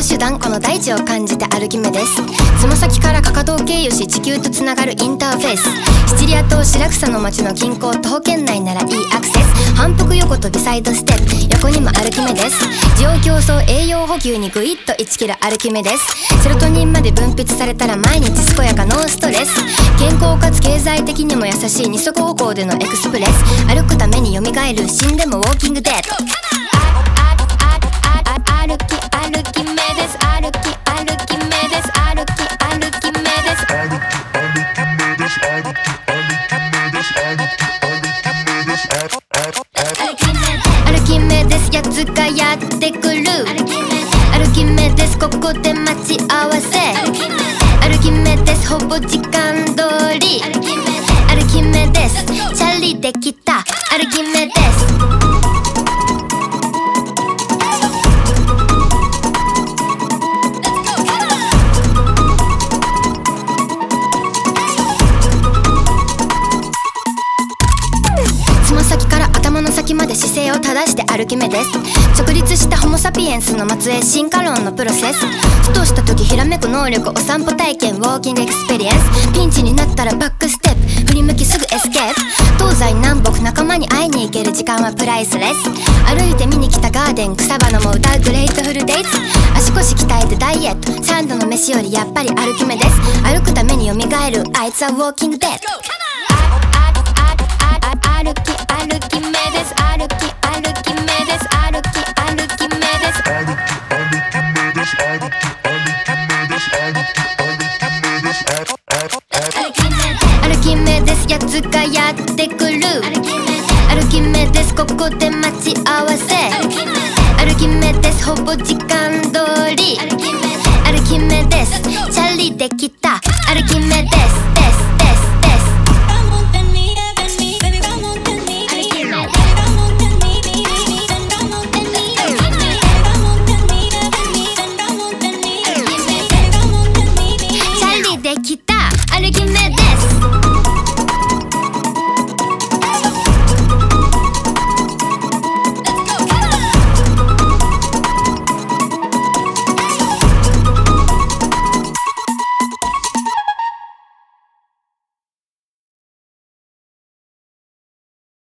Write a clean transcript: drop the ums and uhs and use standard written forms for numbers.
手段、この大地を感じて歩き目です。つま先からかかとを経由し地球とつながるインターフェース。シチリア島白草の町の近郊、徒歩圏内ならいいアクセス。反復横跳びサイドステップ、横にも歩き目です。需要競争栄養補給にグイッと1キロ歩き目です。セロトニンまで分泌されたら毎日健やかノーストレス。健康かつ経済的にも優しい二足歩行でのエクスプレス。歩くために蘇る、死んでもウォーキングデッド。歩き目です。歩き目です。歩き目です。歩き目です。やつがやってくる。歩き目です。ここで待ち合わせ。歩き目です。ほぼ時間通り。歩き目です。チャリできた歩き目です。つま先から頭の先まで姿勢を正して歩き目です。直立したホモサピエンスの末裔、進化論のプロセス。ふとした時ひらめく能力、お散歩体験、ウォーキングエクスペリエンス。ピンチになったらバックステップ、振り向きすぐエスケープ。東西南北仲間に会いに行ける時間はプライスレス。歩いて見に来たガーデン、草花も歌うグレートフルデイズ。足腰鍛えてダイエット、3度の飯よりやっぱり歩き目です。歩くために蘇る、あいつはウォーキングデッド。歩き目です。歩き目です。歩き目です。歩き目です。やつがやってくる。歩き目です。ここで待ち合わせ。歩き目です。ほぼ時間通り。歩き目です。チャリできた歩き目です。